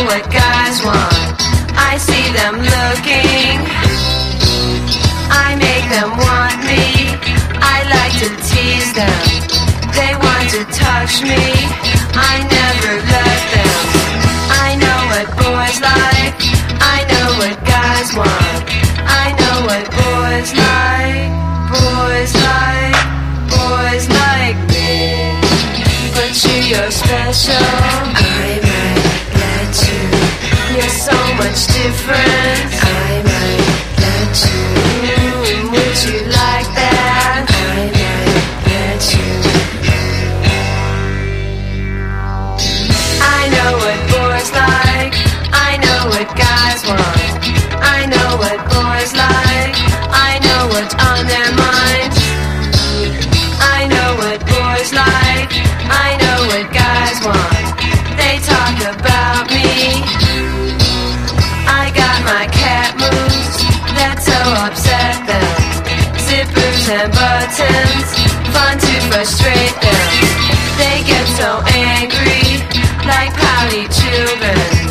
what guys want. I see them looking, I make them want me. I like to tease them, they want to touch me. I never let them. I know what boys like, I know what guys want. I know what boys like, boys like, boys like me. But you're special, I might let you. You're so much different, I might let you. Would you like that? I might let you. I know what boys like, I know what guys want. I know what boys like, I know what's on their minds. I know what boys like, I know what guys want. They talk about me, I got my cat moves that so upset them. Zippers and buttons, fun to frustrate them. They get so angry, like pouty children.